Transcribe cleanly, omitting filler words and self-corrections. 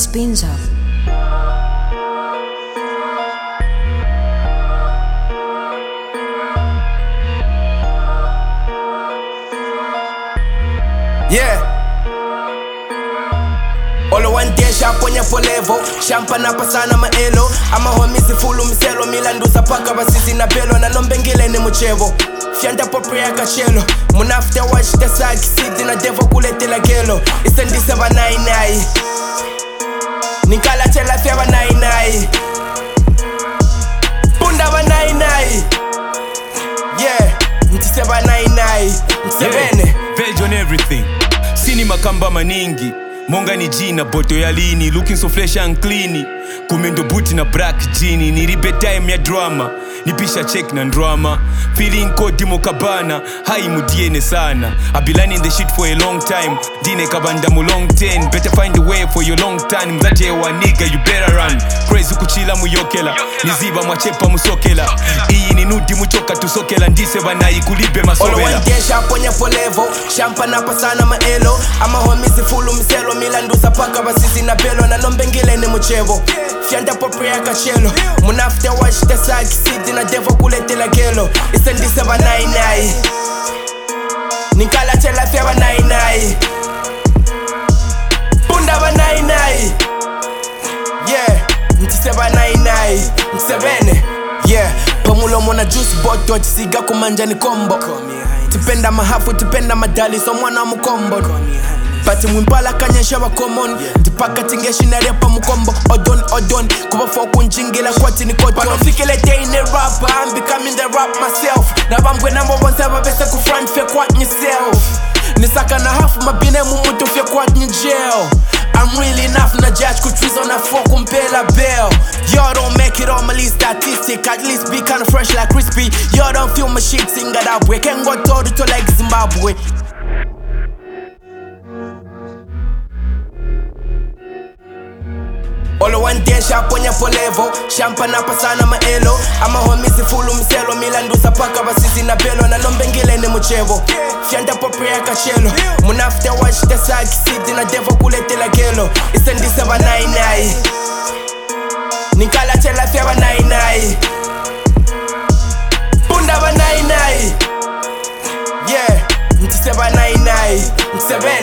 Spinzo. Yeah. Olo wantesha ponya polevo Champana pasana maelo Ama homisi fulu miselo Milandusa paka basisi na belo Na nombengile ni muchevo Fianta popre ya kachelo Munafte watch the saki Siti na devo kulete la gelo Isendise ba nai nai Nikala chela fia ba nai nai Bunda ba nai nai Yeah Ntise ba nai nai Msebene Veg on everything Sini makamba maningi Monga ni jina boto ya lini Looking so fresh and clean Kumendo booty na black jeani Niribe time ya drama Nipisha check na drama Feeling kodi mokabana Hai mudiene sana I've been learning the shit for a long time Dine kabanda mu long 10 Better find a way for your long time Mzate wa nigga you better run Crazy kuchila muyokela Niziba mwachepa musokela Iyi ni nudi muchoka tusokela Ndise banayi kulibe masobela Olo wantesha ponya polevo Champana pasana maelo Ama homisi fulu miselo Milandusa paka basisi na belo Na nombengile ni muchevo Fianta popre ya kachelo Munafte watch the saki Siti na devo kulete la gelo Isendise ba nai nai Nikala chela fia ba nai nai Bunda ba nai nai Yeah Ntise ba nai nai Msebene Yeah Pamulo mona juice boto Chisiga kumanja ni kombo Tipenda mahafu tipenda madali So mwana mukombo Pati mwimpala kanyesha wa common Tipaka tingeshi na repa mukombo Odon Kuba foku njingila kwa tini koton Panofikile day in the rap I'm becoming the rap myself Nabambwe number one seba besa ku front fe kwa yourself Nisaka na hafu mabine mumutu fe kwa jail I'm really enough na judge kutwizo na foku mpela bell Y'all don't make it on my list statistic At least be kinda fresh like crispy Y'all don't feel my shit singa that way Can't go to like Zimbabwe Olo wantesha ponya polevo Champana pasana maelo Ama homisi fulu miselo Milandusa paka basisi na belo Na nombengile ni muchevo Fianta popre ya kachelo Munafte watch the saki Siti na devo kulete la gelo Isendise ba nai nai Nikala chela fia ba nai nai Bunda ba nai nai Yeah Ntise ba nai nai Msebe